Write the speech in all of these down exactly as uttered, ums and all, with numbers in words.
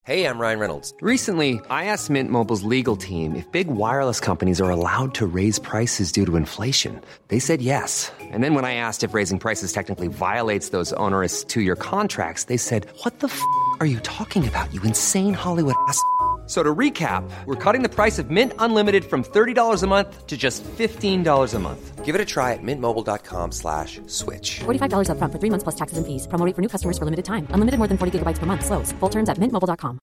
Hey, I'm Ryan Reynolds. Recently, I asked Mint Mobile's legal team if big wireless companies are allowed to raise prices due to inflation. They said yes. And then when I asked if raising prices technically violates those onerous two-year contracts, they said, what the f*** are you talking about, you insane Hollywood ass f- So to recap, we're cutting the price of Mint Unlimited from thirty dollars a month to just fifteen dollars a month. Give it a try at mintmobile.com slash switch. forty-five dollars up front for three months plus taxes and fees. Promo rate for new customers for limited time. Unlimited more than forty gigabytes per month. Slows full terms at mint mobile dot com.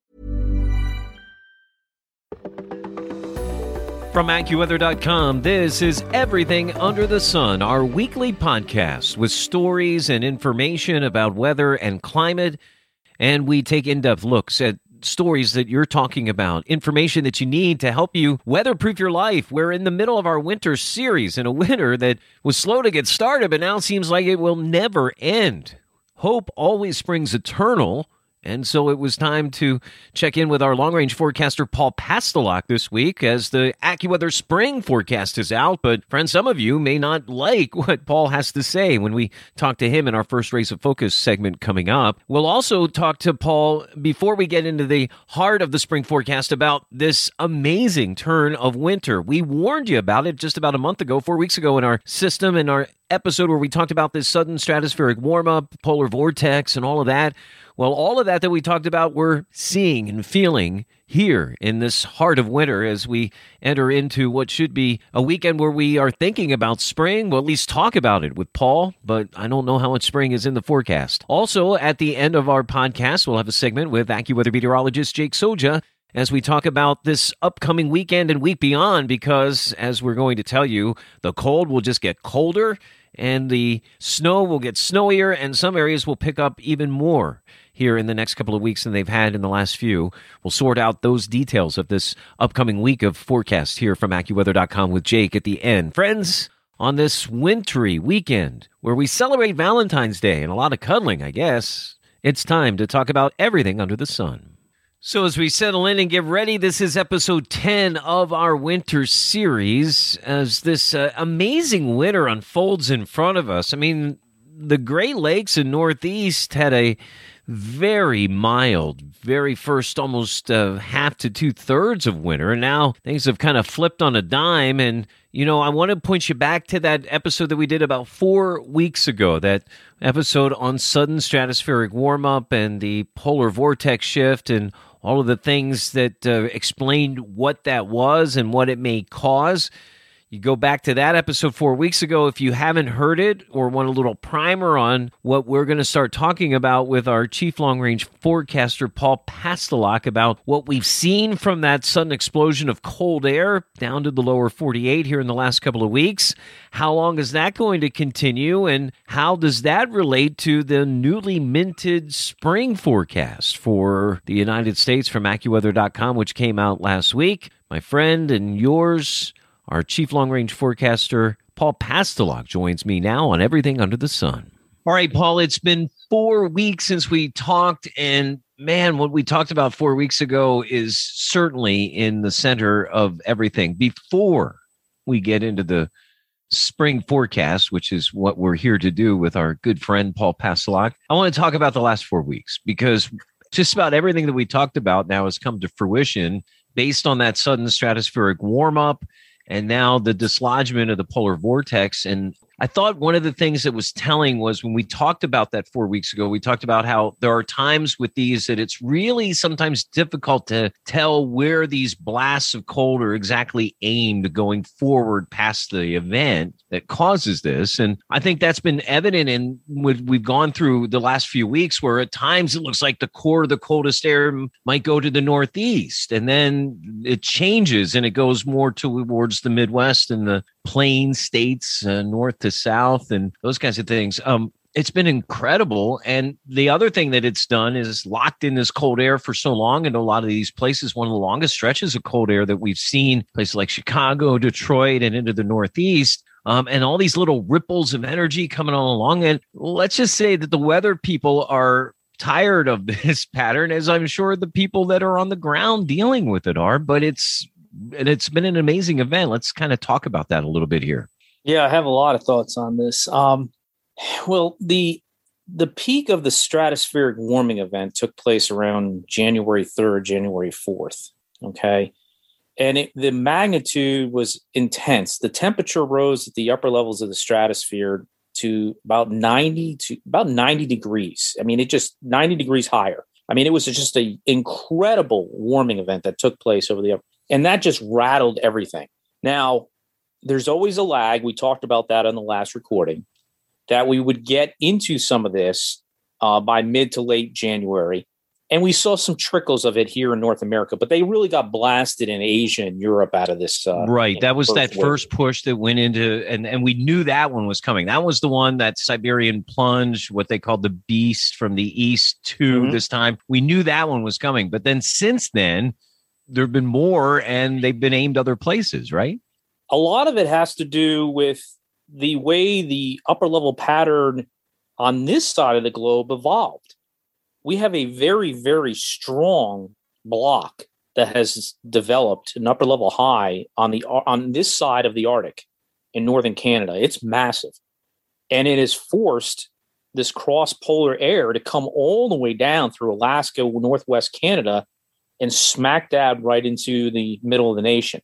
From AccuWeather dot com, this is Everything Under the Sun, our weekly podcast with stories and information about weather and climate. And we take in-depth looks at stories that you're talking about, information that you need to help you weatherproof your life. We're in the middle of our winter series, in a winter that was slow to get started, but now seems like it will never end. Hope always springs eternal. And so it was time to check in with our long-range forecaster, Paul Pastelok, this week as the AccuWeather spring forecast is out. But, friends, some of you may not like what Paul has to say when we talk to him in our first Race of Focus segment coming up. We'll also talk to Paul before we get into the heart of the spring forecast about this amazing turn of winter. We warned you about it just about a month ago, four weeks ago in our system and our episode where we talked about this sudden stratospheric warm-up, polar vortex, and all of that. Well, all of that that we talked about, we're seeing and feeling here in this heart of winter as we enter into what should be a weekend where we are thinking about spring. We'll at least talk about it with Paul, but I don't know how much spring is in the forecast. Also, at the end of our podcast, we'll have a segment with AccuWeather meteorologist Jake Soja as we talk about this upcoming weekend and week beyond, because, as we're going to tell you, the cold will just get colder and the snow will get snowier, and some areas will pick up even more here in the next couple of weeks than they've had in the last few. We'll sort out those details of this upcoming week of forecast here from AccuWeather dot com with Jake at the end. Friends, on this wintry weekend where we celebrate Valentine's Day and a lot of cuddling, I guess, it's time to talk about everything under the sun. So as we settle in and get ready, this is episode ten of our winter series as this uh, amazing winter unfolds in front of us. I mean, the Great Lakes and Northeast had a very mild, very first almost uh, half to two-thirds of winter, and now things have kind of flipped on a dime. And, you know, I want to point you back to that episode that we did about four weeks ago, that episode on sudden stratospheric warm-up and the polar vortex shift and all of the things that uh, explained what that was and what it may cause. You go back to that episode four weeks ago if you haven't heard it or want a little primer on what we're going to start talking about with our chief long-range forecaster, Paul Pastelok, about what we've seen from that sudden explosion of cold air down to the lower forty-eight here in the last couple of weeks. How long is that going to continue, and how does that relate to the newly minted spring forecast for the United States from AccuWeather dot com, which came out last week? My friend and yours, our chief long-range forecaster, Paul Pastelok, joins me now on Everything Under the Sun. All right, Paul, it's been four weeks since we talked, and man, what we talked about four weeks ago is certainly in the center of everything. Before we get into the spring forecast, which is what we're here to do with our good friend, Paul Pastelok, I want to talk about the last four weeks, because just about everything that we talked about now has come to fruition based on that sudden stratospheric warm-up and now the dislodgement of the polar vortex. And I thought one of the things that was telling was when we talked about that four weeks ago, we talked about how there are times with these that it's really sometimes difficult to tell where these blasts of cold are exactly aimed going forward past the event that causes this. And I think that's been evident in what we've gone through the last few weeks, where at times it looks like the core of the coldest air might go to the Northeast, and then it changes and it goes more towards the Midwest and the plain states, uh, north to south, and those kinds of things. Um, it's been incredible. And the other thing that it's done is locked in this cold air for so long into a lot of these places. One of the longest stretches of cold air that we've seen, places like Chicago, Detroit, and into the Northeast. Um, and all these little ripples of energy coming all along. And let's just say that the weather people are tired of this pattern, as I'm sure the people that are on the ground dealing with it are. But it's and it's been an amazing event. Let's kind of talk about that a little bit here. Yeah, I have a lot of thoughts on this. Um, well, the the peak of the stratospheric warming event took place around January third, January fourth. Okay. And it, the magnitude was intense. The temperature rose at the upper levels of the stratosphere to about ninety to about ninety degrees. I mean, it just ninety degrees higher. I mean, it was just an incredible warming event that took place over the upper, and that just rattled everything. Now, there's always a lag. We talked about that on the last recording, that we would get into some of this uh, by mid to late January. And we saw some trickles of it here in North America, but they really got blasted in Asia and Europe out of this. Uh, right. That was that wave. first push that went into, and, and we knew that one was coming. That was the one, that Siberian plunge, what they called the beast from the east to mm-hmm. this time. We knew that one was coming. But then since then, there have been more, and they've been aimed other places, right? A lot of it has to do with the way the upper level pattern on this side of the globe evolved. We have a very, very strong block that has developed, an upper level high on the on this side of the Arctic in northern Canada. It's massive. And it has forced this cross-polar air to come all the way down through Alaska, northwest Canada, and smack dab right into the middle of the nation.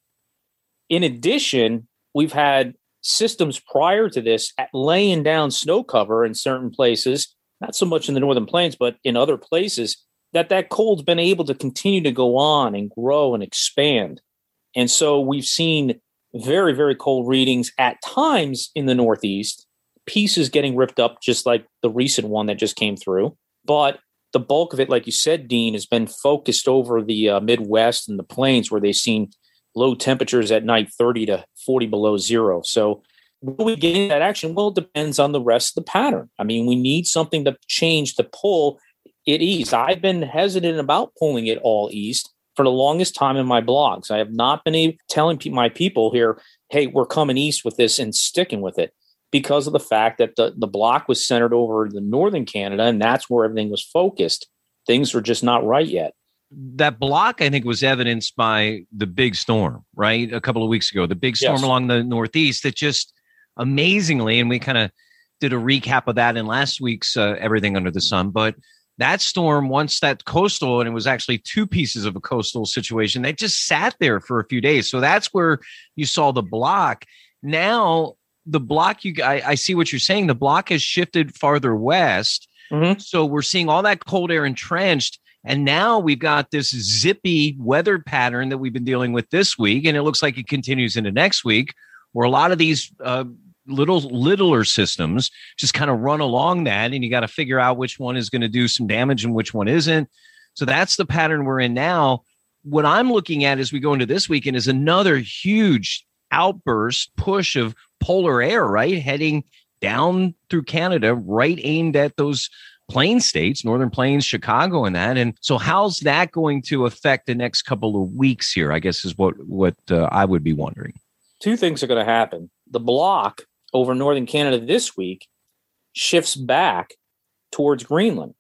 In addition, we've had systems prior to this at laying down snow cover in certain places, not so much in the northern plains, but in other places, that that cold's been able to continue to go on and grow and expand. And so we've seen very, very cold readings at times in the Northeast, pieces getting ripped up, just like the recent one that just came through. But the bulk of it, like you said, Dean, has been focused over the uh, Midwest and the plains, where they've seen low temperatures at night, thirty to forty below zero. So will we get that action? Well, it depends on the rest of the pattern. I mean, we need something to change to pull it east. I've been hesitant about pulling it all east for the longest time in my blogs. I have not been able, telling pe- my people here, hey, we're coming east with this and sticking with it, because of the fact that the, the block was centered over the northern Canada, and that's where everything was focused. Things were just not right yet. That block, I think, was evidenced by the big storm, right? A couple of weeks ago, the big storm Yes. along the Northeast that just amazingly, and we kind of did a recap of that in last week's uh, Everything Under the Sun, but that storm, once that coastal, and it was actually two pieces of a coastal situation, they just sat there for a few days. So that's where you saw the block. Now, the block, you I, I see what you're saying. The block has shifted farther west. Mm-hmm. So we're seeing all that cold air entrenched. And now we've got this zippy weather pattern that we've been dealing with this week. And it looks like it continues into next week, where a lot of these uh, little littler systems just kind of run along that. And you got to figure out which one is going to do some damage and which one isn't. So that's the pattern we're in now. What I'm looking at as we go into this weekend is another huge outburst push of polar air, right? Heading down through Canada, right aimed at those plain states, Northern Plains, Chicago, and that. And so how's that going to affect the next couple of weeks here, I guess is what, what uh, I would be wondering. Two things are going to happen. The block over northern Canada this week shifts back towards Greenland.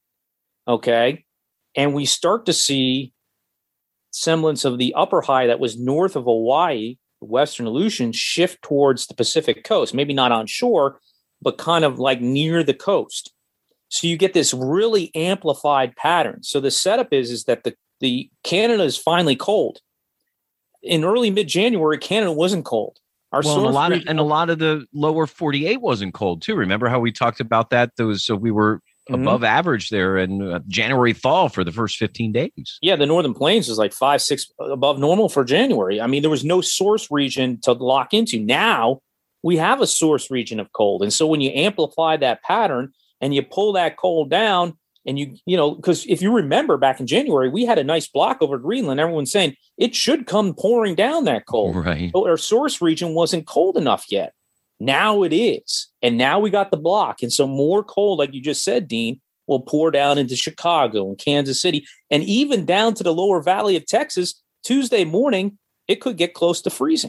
Okay. And we start to see semblance of the upper high that was north of Hawaii, the Western Aleutian, shift towards the Pacific coast, maybe not on shore, but kind of like near the coast. So you get this really amplified pattern. So the setup is, is that the, the Canada is finally cold. In early mid-January, Canada wasn't cold. Our well, and a lot of, region- and a lot of the lower forty-eight wasn't cold too. Remember how we talked about that? Those so we were mm-hmm. above average there in uh, January thaw for the first fifteen days. Yeah, the Northern Plains was like five, six above normal for January. I mean, there was no source region to lock into. Now we have a source region of cold. And so when you amplify that pattern and you pull that cold down, and you, you know, because if you remember back in January, we had a nice block over Greenland. Everyone's saying it should come pouring down that cold. Right. But our source region wasn't cold enough yet. Now it is. And now we got the block. And so more cold, like you just said, Dean, will pour down into Chicago and Kansas City, and even down to the lower valley of Texas. Tuesday morning, it could get close to freezing.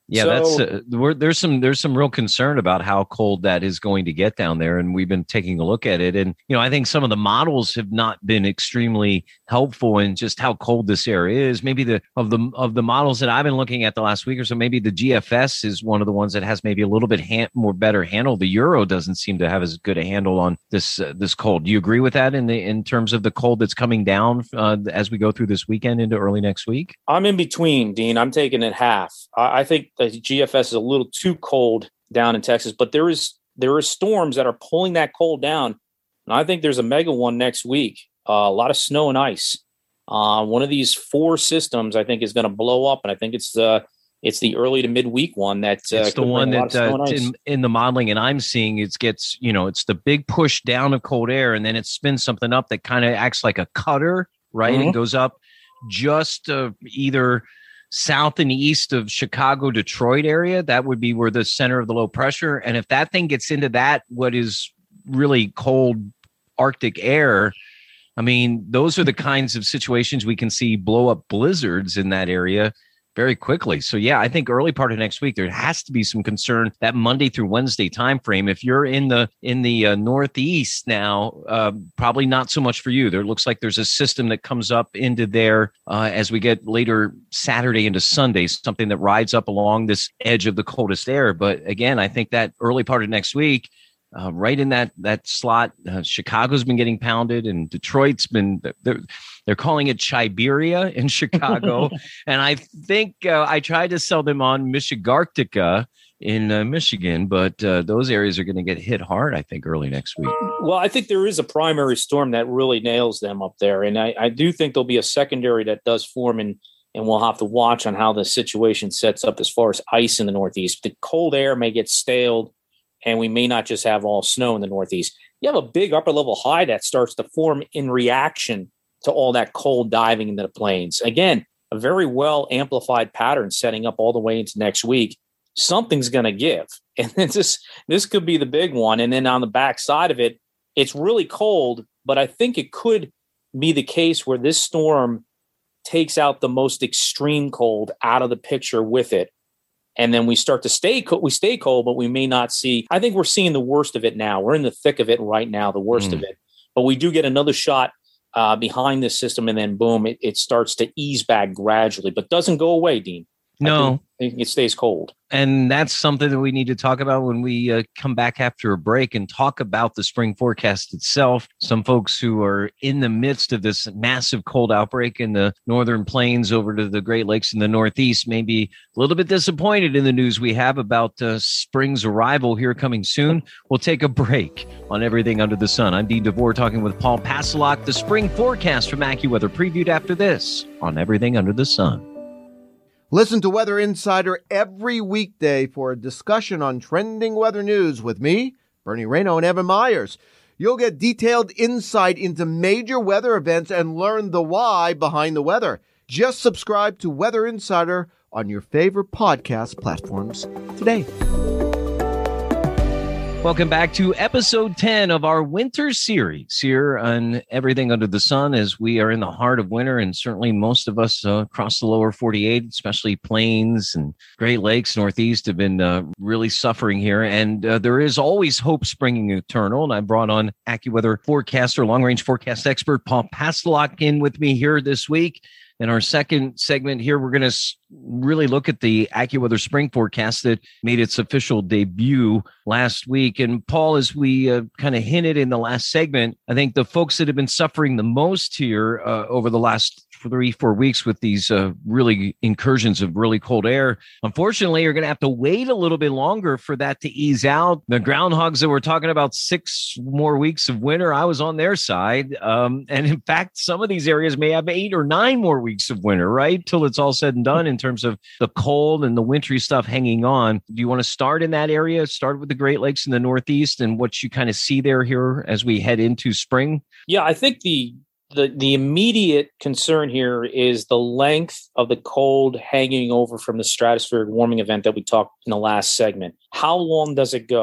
Yeah, so, that's uh, we're, there's some there's some real concern about how cold that is going to get down there, and we've been taking a look at it. And you know, I think some of the models have not been extremely helpful in just how cold this area is. Maybe the of the of the models that I've been looking at the last week or so, maybe the G F S is one of the ones that has maybe a little bit hand, more better handle. The Euro doesn't seem to have as good a handle on this uh, this cold. Do you agree with that in the in terms of the cold that's coming down uh, as we go through this weekend into early next week? I'm in between, Dean. I'm taking it half. I, I think the G F S is a little too cold down in Texas, but there is there are storms that are pulling that cold down, and I think there's a mega one next week. Uh, a lot of snow and ice. Uh, one of these four systems, I think, is going to blow up, and I think it's the it's the early to midweek one that uh, it's the one that uh, in, in the modeling, and I'm seeing it gets you know it's the big push down of cold air, and then it spins something up that kind of acts like a cutter, right, mm-hmm. and goes up just uh, either south and east of Chicago, Detroit area. That would be where the center of the low pressure. And if that thing gets into that, what is really cold Arctic air, I mean, those are the kinds of situations we can see blow up blizzards in that area very quickly. So yeah, I think early part of next week, there has to be some concern that Monday through Wednesday timeframe. If you're in the in the uh, Northeast now, uh, probably not so much for you. There looks like there's a system that comes up into there uh, as we get later Saturday into Sunday, something that rides up along this edge of the coldest air. But again, I think that early part of next week, Uh, right in that that slot, uh, Chicago's been getting pounded, and Detroit's been they're, they're calling it Chiberia in Chicago. And I think uh, I tried to sell them on Michigarctica in uh, Michigan, but uh, those areas are going to get hit hard, I think, early next week. Well, I think there is a primary storm that really nails them up there, and I, I do think there'll be a secondary that does form, and and we'll have to watch on how the situation sets up as far as ice in the Northeast. The cold air may get staled, and we may not just have all snow in the Northeast. You have a big upper level high that starts to form in reaction to all that cold diving into the plains. Again, a very well amplified pattern setting up all the way into next week. Something's going to give. And this, this could be the big one. And then on the back side of it, it's really cold, but I think it could be the case where this storm takes out the most extreme cold out of the picture with it. And then we start to stay cold. We stay cold, but we may not see. I think we're seeing the worst of it now. We're in the thick of it right now, the worst mm. of it. But we do get another shot uh, behind this system, and then boom, it, it starts to ease back gradually, but doesn't go away, Dean. No, I think it stays cold. And that's something that we need to talk about when we uh, come back after a break and talk about the spring forecast itself. Some folks who are in the midst of this massive cold outbreak in the northern plains over to the Great Lakes in the Northeast may be a little bit disappointed in the news we have about uh, spring's arrival here coming soon. We'll take a break on Everything Under the Sun. I'm Dean DeVore talking with Paul Pastelok. The spring forecast from AccuWeather previewed after this on Everything Under the Sun. Listen to Weather Insider every weekday for a discussion on trending weather news with me, Bernie Rayno, and Evan Myers. You'll get detailed insight into major weather events and learn the why behind the weather. Just subscribe to Weather Insider on your favorite podcast platforms today. Welcome back to episode ten of our winter series here on Everything Under the Sun, as we are in the heart of winter, and certainly most of us uh, across the lower forty-eight, especially plains and Great Lakes, Northeast, have been uh, really suffering here. And uh, there is always hope springing eternal. And I brought on AccuWeather forecaster, long-range forecast expert Paul Pastelok in with me here this week. In our second segment here, we're going to really look at the AccuWeather spring forecast that made its official debut last week. And Paul, as we uh, kind of hinted in the last segment, I think the folks that have been suffering the most here uh, over the last three, four weeks with these uh, really incursions of really cold air, unfortunately, are going to have to wait a little bit longer for that to ease out. The groundhogs that were talking about six more weeks of winter, I was on their side. Um, and in fact, some of these areas may have eight or nine more weeks of winter, right? Till it's all said and done in terms of the cold and the wintry stuff hanging on. Do you want to start in that area? Start with the Great Lakes in the Northeast and what you kind of see there here as we head into spring? Yeah, I think the The the immediate concern here is the length of the cold hanging over from the stratospheric warming event that we talked in the last segment. How long does it go?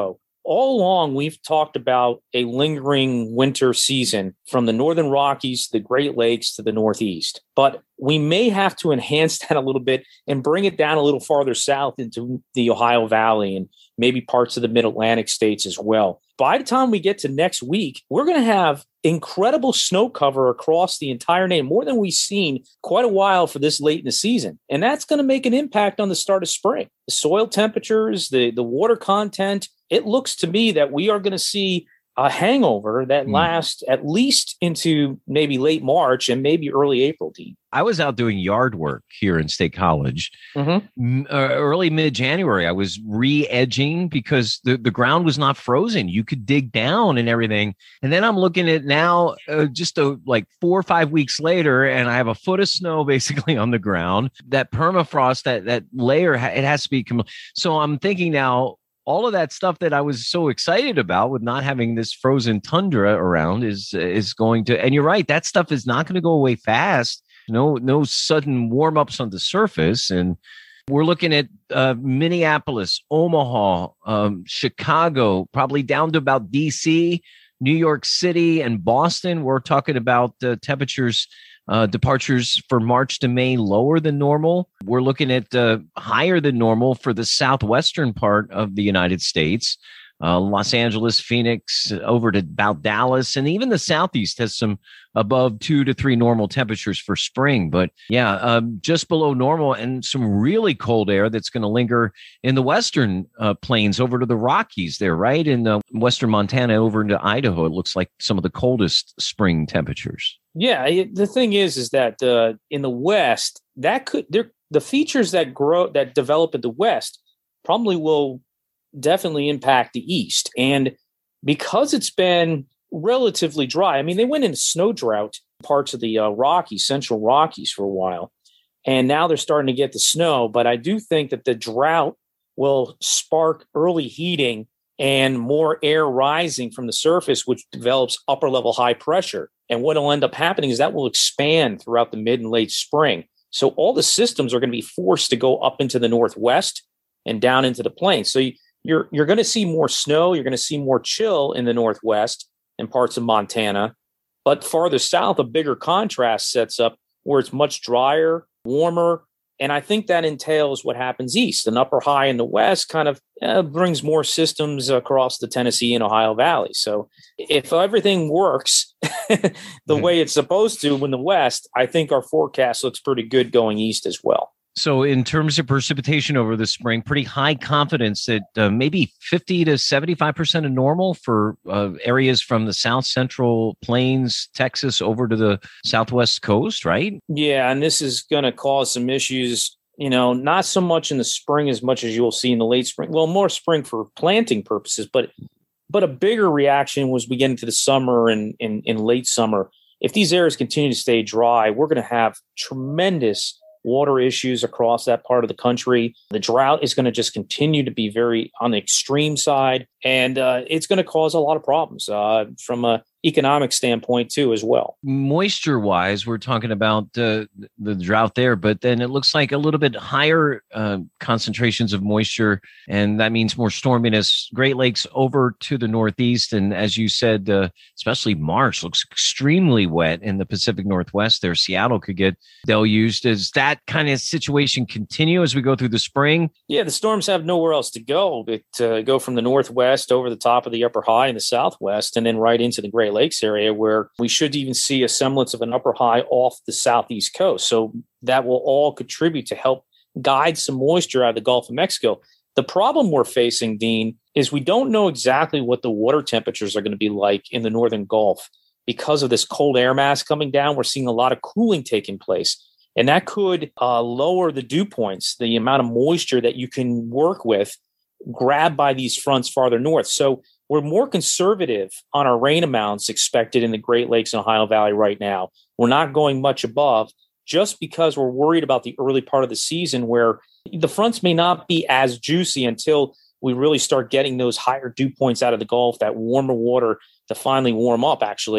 all along, we've talked about a lingering winter season from the Northern Rockies to the Great Lakes to the Northeast. But we may have to enhance that a little bit and bring it down a little farther south into the Ohio Valley and maybe parts of the Mid-Atlantic states as well. By the time we get to next week, we're going to have incredible snow cover across the entire nation, more than we've seen quite a while for this late in the season. And that's going to make an impact on the start of spring. The soil temperatures, the, the water content, it looks to me that we are going to see a hangover that mm. lasts at least into maybe late March and maybe early April, Dean. I was out doing yard work here in State College. Mm-hmm. Uh, early mid-January, I was re-edging because the, the ground was not frozen. You could dig down and everything. And then I'm looking at now uh, just a, like four or five weeks later, and I have a foot of snow basically on the ground. That permafrost, that, that layer, it has to be. Com- so I'm thinking now, all of that stuff that I was so excited about with not having this frozen tundra around is is going to, and you're right, that stuff is not going to go away fast. No, no sudden warm ups on the surface. And we're looking at uh, Minneapolis, Omaha, um, Chicago, probably down to about D C, New York City, and Boston. We're talking about uh, temperatures. Uh, departures for March to May lower than normal. We're looking at uh, higher than normal for the southwestern part of the United States. Uh, Los Angeles, Phoenix, over to about Dallas, and even the Southeast has some above two to three normal temperatures for spring. But yeah, um, just below normal, and some really cold air that's going to linger in the western uh, plains over to the Rockies there, right? In uh, western Montana over into Idaho, it looks like some of the coldest spring temperatures. Yeah, it, the thing is, is that uh, in the West, that could there the features that grow that develop in the West probably will definitely impact the East. And because it's been relatively dry, I mean, they went into snow drought parts of the uh, Rockies, Central Rockies for a while, and now they're starting to get the snow. But I do think that the drought will spark early heating and more air rising from the surface, which develops upper level high pressure. And what will end up happening is that will expand throughout the mid and late spring. So all the systems are going to be forced to go up into the Northwest and down into the plains. So you, You're you're going to see more snow. You're going to see more chill in the Northwest and parts of Montana. But farther south, a bigger contrast sets up where it's much drier, warmer. And I think that entails what happens east. An upper high in the west kind of uh, brings more systems across the Tennessee and Ohio Valley. So if everything works the mm-hmm. way it's supposed to in the west, I think our forecast looks pretty good going east as well. So in terms of precipitation over the spring, pretty high confidence that uh, maybe fifty to seventy-five percent of normal for uh, areas from the south central plains, Texas, over to the southwest coast, right? Yeah, and this is going to cause some issues, you know, not so much in the spring as much as you'll see in the late spring. Well, more spring for planting purposes, but but a bigger reaction was we get into the summer and in late summer. If these areas continue to stay dry, we're going to have tremendous water issues across that part of the country. The drought is going to just continue to be very on the extreme side, and uh, it's going to cause a lot of problems uh, from a economic standpoint too as well. Moisture wise, we're talking about uh, the drought there, but then it looks like a little bit higher uh, concentrations of moisture, and that means more storminess. Great Lakes over to the Northeast, and as you said, uh, especially March looks extremely wet in the Pacific Northwest there. Seattle could get deluged. Does that kind of situation continue as we go through the spring? Yeah, the storms have nowhere else to go but uh, go from the Northwest over the top of the upper high in the Southwest and then right into the Great Lakes area, where we should even see a semblance of an upper high off the southeast coast. So that will all contribute to help guide some moisture out of the Gulf of Mexico. The problem we're facing, Dean, is we don't know exactly what the water temperatures are going to be like in the northern Gulf because of this cold air mass coming down. We're seeing a lot of cooling taking place, and that could uh, lower the dew points, the amount of moisture that you can work with, grabbed by these fronts farther north. So we're more conservative on our rain amounts expected in the Great Lakes and Ohio Valley right now. We're not going much above just because we're worried about the early part of the season where the fronts may not be as juicy until we really start getting those higher dew points out of the Gulf, that warmer water to finally warm up actually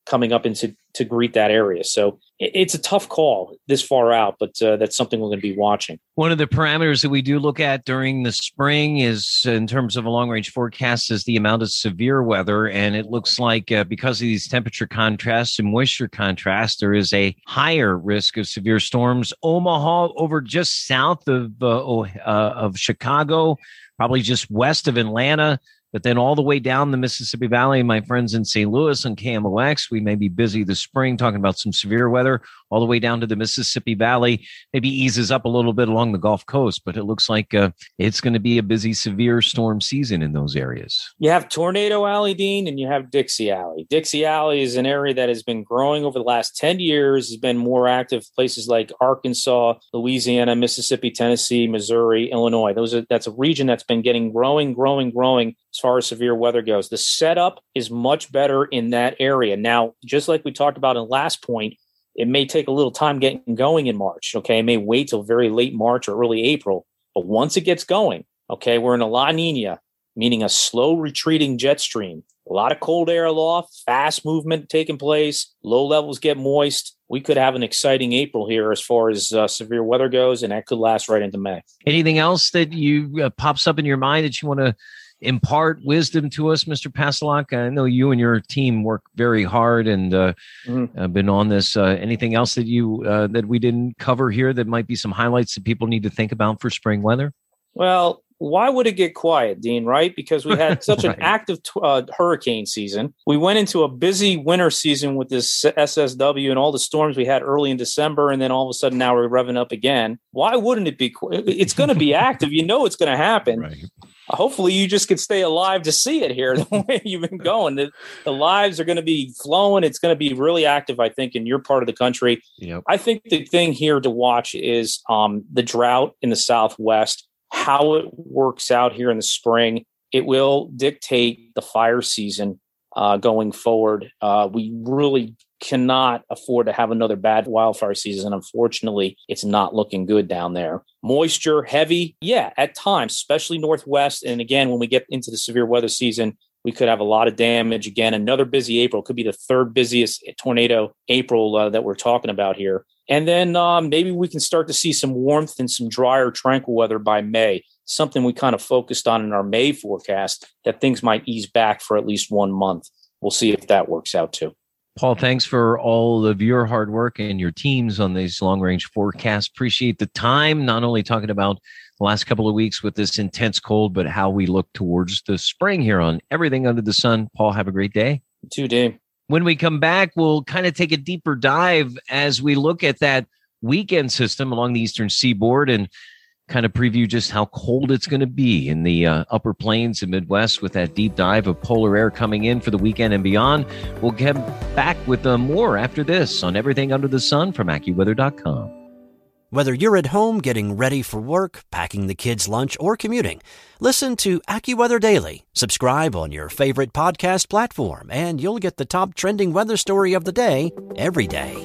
coming up into to greet that area. So it, it's a tough call this far out, but uh, that's something we're going to be watching. One of the parameters that we do look at during the spring is, in terms of a long-range forecast, is the amount of severe weather. And it looks like uh, because of these temperature contrasts and moisture contrasts, there is a higher risk of severe storms. Omaha over just south of uh, uh, of Chicago, probably just west of Atlanta. But then all the way down the Mississippi Valley, my friends in Saint Louis on K M O X, we may be busy this spring talking about some severe weather all the way down to the Mississippi Valley. Maybe eases up a little bit along the Gulf Coast, but it looks like uh, it's going to be a busy, severe storm season in those areas. You have Tornado Alley, Dean, and you have Dixie Alley. Dixie Alley is an area that has been growing over the last ten years, has been more active places like Arkansas, Louisiana, Mississippi, Tennessee, Missouri, Illinois. Those are that's a region that's been getting growing, growing, growing as far as severe weather goes. The setup is much better in that area. Now, just like we talked about in the last point, it may take a little time getting going in March. Okay. It may wait till very late March or early April. But once it gets going, okay, we're in a La Nina, meaning a slow retreating jet stream. A lot of cold air aloft, fast movement taking place, low levels get moist. We could have an exciting April here as far as uh, severe weather goes, and that could last right into May. Anything else that you uh, pops up in your mind that you want to impart wisdom to us, Mister Pastelok? I know you and your team work very hard and uh, mm-hmm. uh, been on this. Uh, anything else that you uh, that we didn't cover here that might be some highlights that people need to think about for spring weather? Well, why would it get quiet, Dean, right? Because we had such right. an active uh, hurricane season. We went into a busy winter season with this S S W and all the storms we had early in December, and then all of a sudden now we're revving up again. Why wouldn't it be? Qu- it's going to be active. You know it's going to happen. Right. Hopefully you just could stay alive to see it here the way you've been going. The, the lives are going to be flowing. It's going to be really active, I think, in your part of the country. Yep. I think the thing here to watch is um, the drought in the Southwest, how it works out here in the spring. It will dictate the fire season uh, going forward. Uh, we really cannot afford to have another bad wildfire season. Unfortunately, it's not looking good down there. Moisture, heavy, yeah, at times, especially Northwest. And again, when we get into the severe weather season, we could have a lot of damage. Again, another busy April. Could be the third busiest tornado April uh, that we're talking about here. And then um, maybe we can start to see some warmth and some drier, tranquil weather by May. Something we kind of focused on in our May forecast, that things might ease back for at least one month. We'll see if that works out too. Paul, thanks for all of your hard work and your teams on these long-range forecasts. Appreciate the time, not only talking about the last couple of weeks with this intense cold, but how we look towards the spring here on Everything Under the Sun. Paul, have a great day. You too, Dave. When we come back, we'll kind of take a deeper dive as we look at that weekend system along the eastern seaboard and kind of preview just how cold it's going to be in the uh, upper plains and Midwest with that deep dive of polar air coming in for the weekend and beyond. We'll get back with uh, more after this on Everything Under the Sun from AccuWeather dot com. Whether you're at home getting ready for work, packing the kids' lunch, or commuting, listen to AccuWeather Daily. Subscribe on your favorite podcast platform, and you'll get the top trending weather story of the day every day.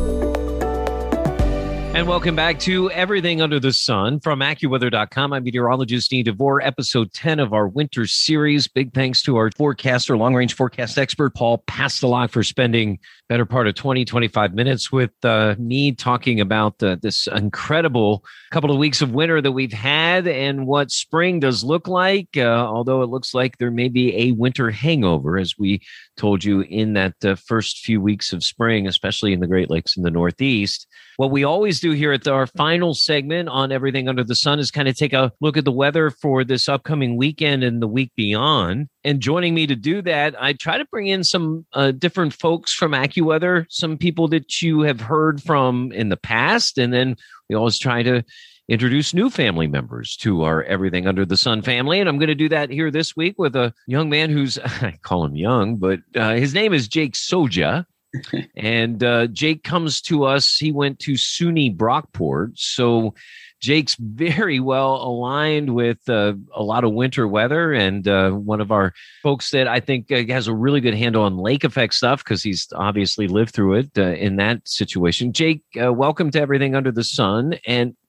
And welcome back to Everything Under the Sun from AccuWeather dot com. I'm meteorologist Dean DeVore, episode ten of our winter series. Big thanks to our forecaster, long-range forecast expert, Paul Pastelok, for spending better part of twenty, twenty-five minutes with uh, me talking about uh, this incredible couple of weeks of winter that we've had and what spring does look like, uh, although it looks like there may be a winter hangover, as we told you in that uh, first few weeks of spring, especially in the Great Lakes in the Northeast. What we always do here at the, our final segment on Everything Under the Sun is kind of take a look at the weather for this upcoming weekend and the week beyond. And joining me to do that, I try to bring in some uh, different folks from AccuWeather, some people that you have heard from in the past. And then we always try to introduce new family members to our Everything Under the Sun family. And I'm going to do that here this week with a young man who's, I call him young, but uh, his name is Jake Soja. And uh, Jake comes to us. He went to SUNY Brockport. So Jake's very well aligned with uh, a lot of winter weather, and uh, one of our folks that I think uh, has a really good handle on lake effect stuff because he's obviously lived through it uh, in that situation. Jake, uh, welcome to Everything Under the Sun. And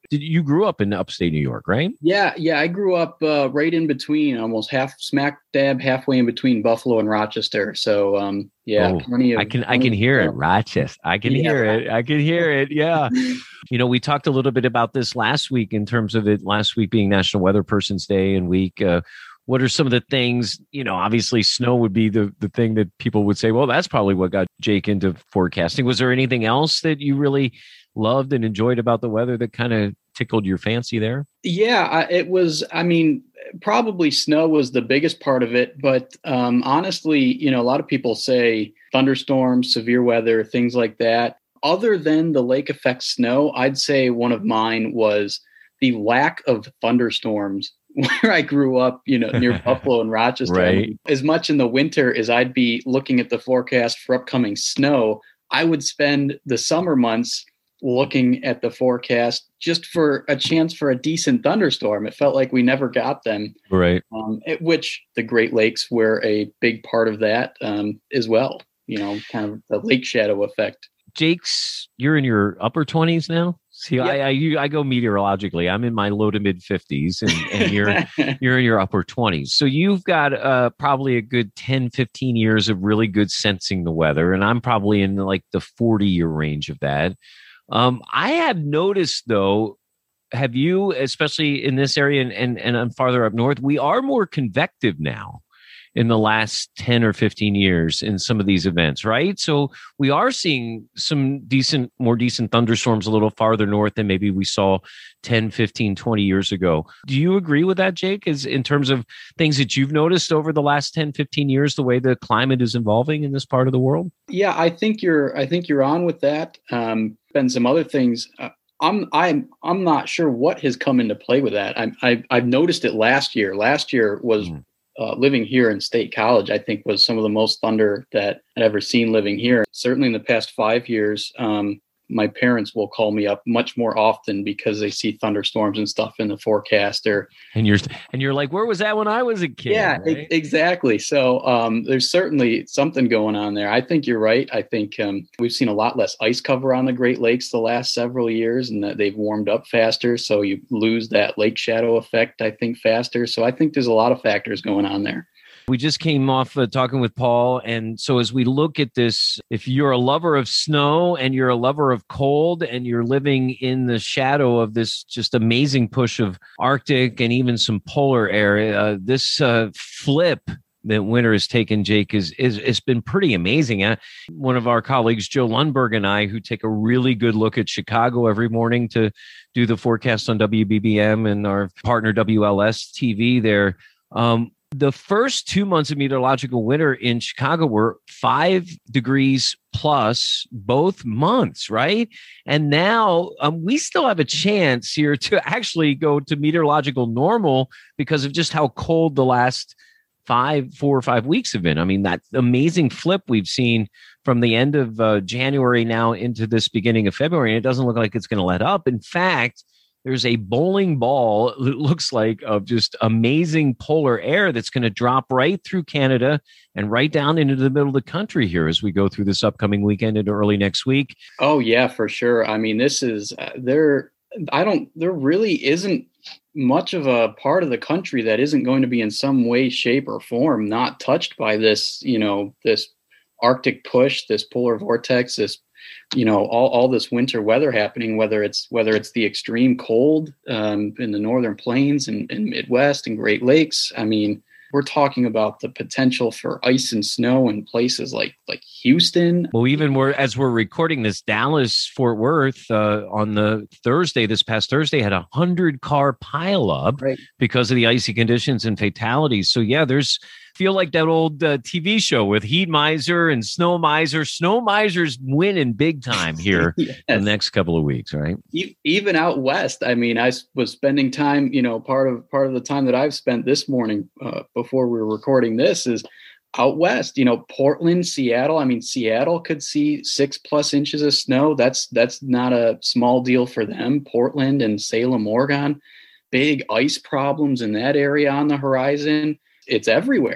Did you grew up in upstate New York, right? Yeah, yeah. I grew up uh, right in between, almost half smack dab halfway in between Buffalo and Rochester. So um, yeah, oh, plenty of. I can I can hear it, Rochester. I can yeah. hear it. I can hear it. Yeah. You know, we talked a little bit about this last week in terms of it. Last week being National Weather Person's Day and week. Uh, What are some of the things, you know, obviously snow would be the, the thing that people would say, well, that's probably what got Jake into forecasting. Was there anything else that you really loved and enjoyed about the weather that kind of tickled your fancy there? Yeah, it was, I mean, probably snow was the biggest part of it. But um, honestly, you know, a lot of people say thunderstorms, severe weather, things like that. Other than the lake effect snow, I'd say one of mine was the lack of thunderstorms where I grew up, you know, near Buffalo and Rochester. Right. As much in the winter as I'd be looking at the forecast for upcoming snow, I would spend the summer months looking at the forecast just for a chance for a decent thunderstorm. It felt like we never got them. Right. Um, at which the Great Lakes were a big part of that um, as well. You know, kind of the lake shadow effect. Jake's, you're in your upper twenties now. See, yep. I, I you, I go meteorologically. I'm in my low to mid fifties, and, and you're you're in your upper twenties. So you've got uh, probably a good ten, fifteen years of really good sensing the weather, and I'm probably in like the forty year range of that. Um, I have noticed, though, have you, especially in this area and and, and I'm farther up north, we are more convective now in the last ten or fifteen years in some of these events, right? So we are seeing some decent, more decent thunderstorms a little farther north than maybe we saw ten, fifteen, twenty years ago. Do you agree with that, Jake, as in terms of things that you've noticed over the last ten, fifteen years, the way the climate is evolving in this part of the world? Yeah, I think you're, I think you're on with that. Um, and some other things. Uh, I'm, I'm, I'm not sure what has come into play with that. I, I, I've noticed it last year. Last year was, mm. Uh, living here in State College, I think was some of the most thunder that I'd ever seen living here. Certainly in the past five years, um, my parents will call me up much more often because they see thunderstorms and stuff in the forecast. Or and you're and you're like, where was that when I was a kid? Yeah, right? e- exactly. So um, there's certainly something going on there. I think you're right. I think um, we've seen a lot less ice cover on the Great Lakes the last several years, and that they've warmed up faster. So you lose that lake shadow effect, I think, faster. So I think there's a lot of factors going on there. We just came off uh, talking with Paul. And so as we look at this, if you're a lover of snow and you're a lover of cold and you're living in the shadow of this just amazing push of Arctic and even some polar air, uh, this uh, flip that winter has taken, Jake, is, is it's been pretty amazing. Uh, one of our colleagues, Joe Lundberg, and I, who take a really good look at Chicago every morning to do the forecast on W B B M and our partner W L S T V there, um, the first two months of meteorological winter in Chicago were five degrees plus both months, right? And now um, we still have a chance here to actually go to meteorological normal because of just how cold the last five, four or five weeks have been. I mean, that amazing flip we've seen from the end of uh, January now into this beginning of February, and it doesn't look like it's going to let up. In fact, there's a bowling ball, it looks like, of just amazing polar air that's going to drop right through Canada and right down into the middle of the country here as we go through this upcoming weekend into early next week. Oh, yeah, for sure. I mean, this is uh, there. I don't there really isn't much of a part of the country that isn't going to be in some way, shape or form not touched by this, you know, this Arctic push, this polar vortex, this you know, all, all this winter weather happening, whether it's whether it's the extreme cold um, in the northern plains and, and Midwest and Great Lakes. I mean, we're talking about the potential for ice and snow in places like like Houston. Well, even we're, as we're recording this, Dallas, Fort Worth uh, on the Thursday, this past Thursday, had a hundred car pileup right. because of the icy conditions and fatalities. So, yeah, there's feel like that old uh, T V show with Heat Miser and Snow Miser. Snow Miser's winning big time here yes. in the next couple of weeks, right? Even out west. I mean, I was spending time, you know, part of part of the time that I've spent this morning uh, before we were recording this is out west, you know, Portland, Seattle. I mean, Seattle could see six plus inches of snow. That's that's not a small deal for them. Portland and Salem, Oregon, big ice problems in that area on the horizon. It's everywhere.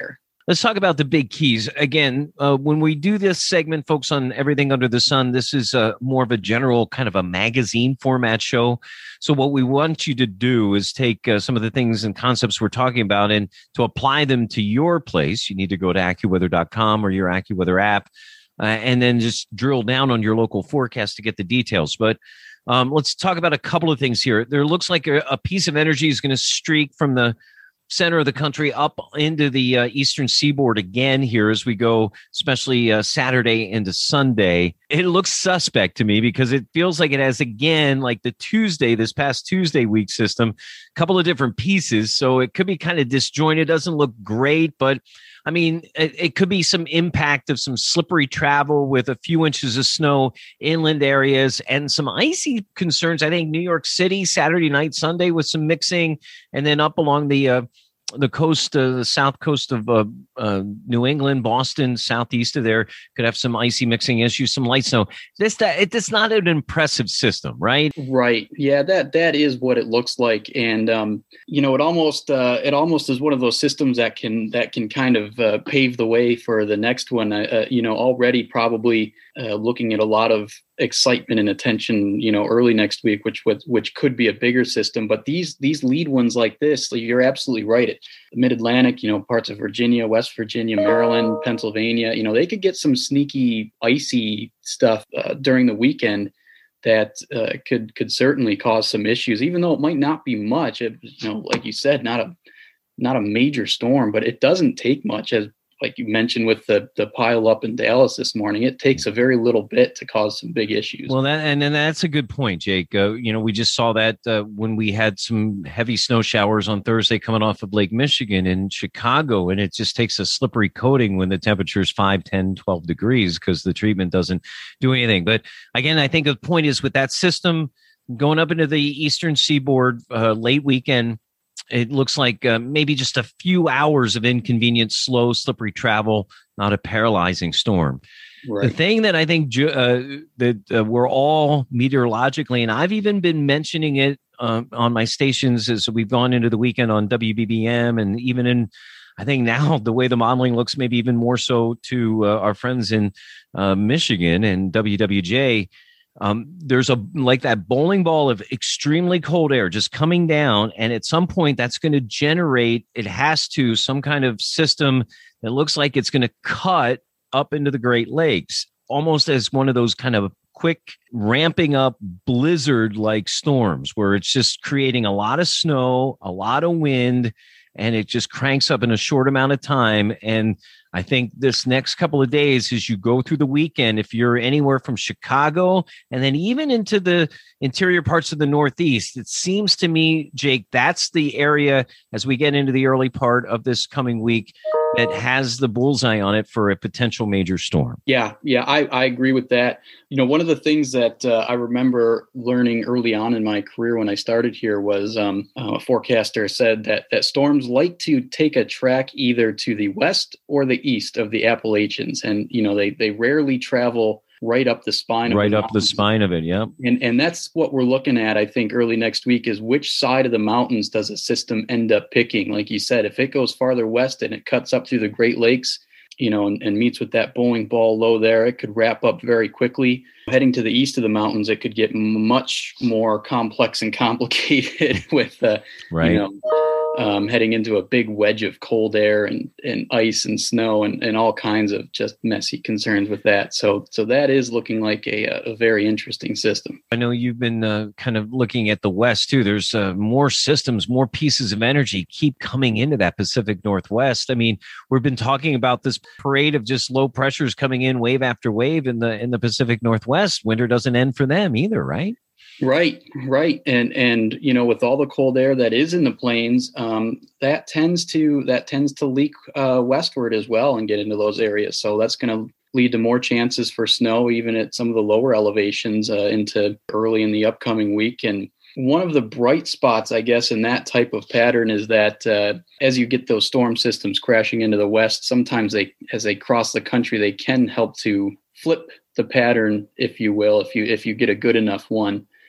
Let's talk about the big keys. Again, uh, when we do this segment, folks, on everything under the sun, this is uh, more of a general kind of a magazine format show. So what we want you to do is take uh, some of the things and concepts we're talking about and to apply them to your place. You need to go to AccuWeather dot com or your AccuWeather app uh, and then just drill down on your local forecast to get the details. But um, let's talk about a couple of things here. There looks like a, a piece of energy is going to streak from the center of the country up into the uh, eastern seaboard again here as we go, especially uh, Saturday into Sunday. It looks suspect to me because it feels like it has, again, like the Tuesday, this past Tuesday week system, a couple of different pieces. So it could be kind of disjointed. Doesn't look great, but I mean, it, it could be some impact of some slippery travel with a few inches of snow, inland areas, and some icy concerns. I think New York City, Saturday night, Sunday with some mixing, and then up along the uh, the coast, uh, the south coast of uh, uh, New England, Boston, southeast of there could have some icy mixing issues, some light snow. This that it's not an impressive system, right? Right. Yeah, that that is what it looks like, and um, you know, it almost uh, it almost is one of those systems that can that can kind of uh, pave the way for the next one. Uh, you know, already probably uh, looking at a lot of excitement and attention, you know, early next week, which which, which could be a bigger system. But these these lead ones like this, you're absolutely right. It, the Mid-Atlantic, you know, parts of Virginia, West Virginia, Maryland, Pennsylvania, you know, they could get some sneaky, icy stuff uh, during the weekend that uh, could could certainly cause some issues, even though it might not be much. It, you know, like you said, not a not a major storm, but it doesn't take much, as like you mentioned with the the pile up in Dallas this morning. It takes a very little bit to cause some big issues. Well, that and, and that's a good point, Jake. Uh, you know, we just saw that uh, when we had some heavy snow showers on Thursday coming off of Lake Michigan in Chicago, and it just takes a slippery coating when the temperature is five, ten, twelve degrees because the treatment doesn't do anything. But again, I think the point is with that system going up into the eastern seaboard uh, late weekend, it looks like uh, maybe just a few hours of inconvenient, slow, slippery travel, not a paralyzing storm. Right. The thing that I think uh, that uh, we're all meteorologically, and I've even been mentioning it uh, on my stations as we've gone into the weekend on W B B M, and even in, I think now the way the modeling looks, maybe even more so to uh, our friends in uh, Michigan and W W J. Um, there's a like that bowling ball of extremely cold air just coming down. And at some point that's going to generate, it has to, some kind of system that looks like it's going to cut up into the Great Lakes, almost as one of those kind of quick ramping up blizzard like storms where it's just creating a lot of snow, a lot of wind, and it just cranks up in a short amount of time. And I think this next couple of days, as you go through the weekend, if you're anywhere from Chicago and then even into the interior parts of the Northeast, it seems to me, Jake, that's the area as we get into the early part of this coming week that has the bullseye on it for a potential major storm. Yeah, yeah, I, I agree with that. You know, one of the things that uh, I remember learning early on in my career when I started here was um, uh, a forecaster said that that storms like to take a track either to the west or the east of the Appalachians. And, you know, they they rarely travel right up the spine of right the up the spine of it. Yeah. And and that's what we're looking at, I think, early next week is which side of the mountains does a system end up picking? Like you said, if it goes farther west and it cuts up through the Great Lakes, you know, and, and meets with that bowling ball low there, it could wrap up very quickly. Heading to the east of the mountains, it could get much more complex and complicated with, uh, right. you know, um, heading into a big wedge of cold air and, and ice and snow and, and all kinds of just messy concerns with that. So so that is looking like a, a very interesting system. I know you've been uh, kind of looking at the West too. There's uh, more systems, more pieces of energy keep coming into that Pacific Northwest. I mean, we've been talking about this parade of just low pressures coming in wave after wave in the in the Pacific Northwest. Winter doesn't end for them either, right? Right, right, and and you know, with all the cold air that is in the plains, um, that tends to that tends to leak uh, westward as well and get into those areas. So that's going to lead to more chances for snow, even at some of the lower elevations uh, into early in the upcoming week. And one of the bright spots, I guess, in that type of pattern is that uh, as you get those storm systems crashing into the west, sometimes they, as they cross the country, they can help to flip the pattern, if you will, if you if you get a good enough one.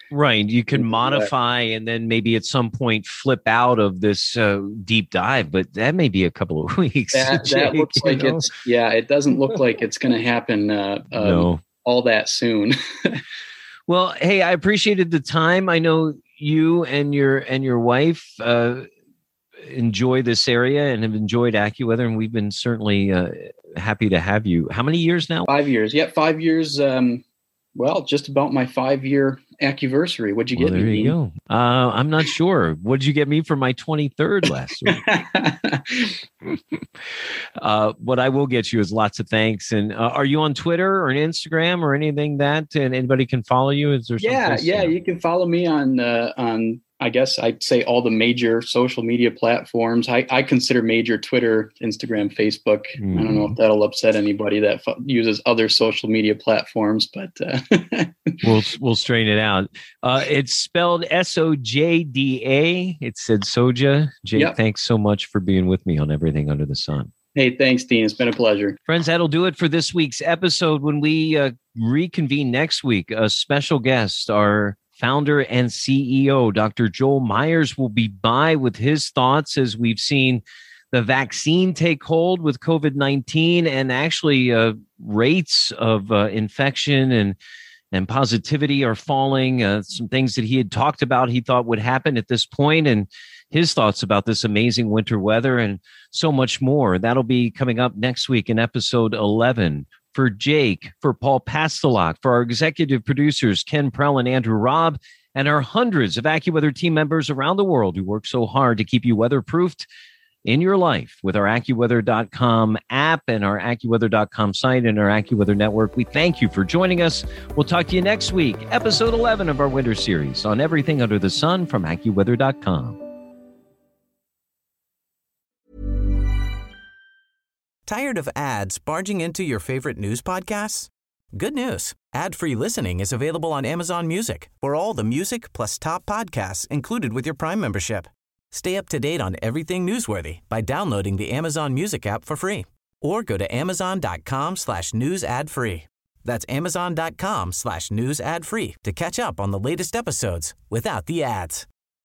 Right. You can modify and then maybe at some point flip out of this uh, deep dive, but that may be a couple of weeks. That, Jake, that looks like know? it's, yeah, it doesn't look like it's going to happen uh, um, no. all that soon. Well, hey, I appreciated the time. I know you and your and your wife uh, enjoy this area and have enjoyed AccuWeather, and we've been certainly uh, happy to have you. How many years now? Five years. Yeah, five years. Um, well, just about my five-year accuversary. What'd you Well, get there me? you go. Uh, I'm not sure. What did you get me for my twenty-third last week? uh, what I will get you is lots of thanks. And uh, are you on Twitter or on Instagram or anything that and anybody can follow you? Is there? Yeah, someplace, yeah. uh, You can follow me on uh, on. I guess I'd say all the major social media platforms. I, I consider major Twitter, Instagram, Facebook. Mm. I don't know if that'll upset anybody that f- uses other social media platforms, but uh, we'll we'll straighten it out. Uh, it's spelled S O J D A. It said Soja. Jake, Yep. Thanks so much for being with me on Everything Under the Sun. Hey, thanks, Dean. It's been a pleasure. Friends, that'll do it for this week's episode. When we uh, reconvene next week, a special guest, our founder and C E O, Doctor Joel Myers, will be by with his thoughts as we've seen the vaccine take hold with COVID nineteen and actually uh, rates of uh, infection and and positivity are falling. Uh, some things that he had talked about he thought would happen at this point, and his thoughts about this amazing winter weather and so much more. That'll be coming up next week in episode eleven. For Jake, for Paul Pastelak, for our executive producers, Ken Prell and Andrew Robb, and our hundreds of AccuWeather team members around the world who work so hard to keep you weatherproofed in your life with our AccuWeather dot com app and our AccuWeather dot com site and our AccuWeather network. We thank you for joining us. We'll talk to you next week, episode eleven of our winter series on Everything Under the Sun from AccuWeather dot com. Tired of ads barging into your favorite news podcasts? Good news. Ad-free listening is available on Amazon Music for all the music plus top podcasts included with your Prime membership. Stay up to date on everything newsworthy by downloading the Amazon Music app for free or go to amazon.com slash news ad free. That's amazon.com slash news ad free to catch up on the latest episodes without the ads.